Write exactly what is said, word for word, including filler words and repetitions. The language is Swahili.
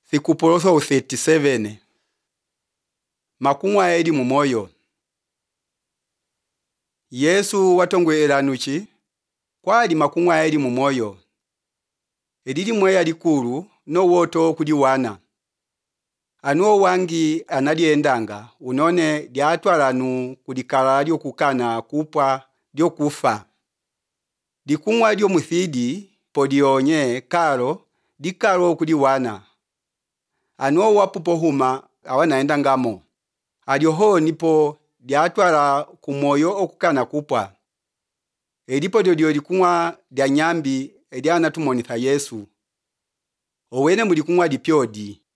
Sikupoloso thirty-seven. Makungwa eli mumoyo. Yesu watongwela nuchi kwali makungwa eli mumoyo. Elili mweya likulu no woto kudiwana. Anuo wangi analiendanga unone liatwalanu kudikala lio kukana kupwa lio kufa. Likungwa lio muthidi podionye kalo dikalo kudiwana. Anuo wapupo huma awanaenda ngamo. Alioho nipo liatwala kumoyo okukana kupwa. Elipo dio likungwa dia nyambi eliana tumonitha Yesu. Owene mulikungwa lipiodi.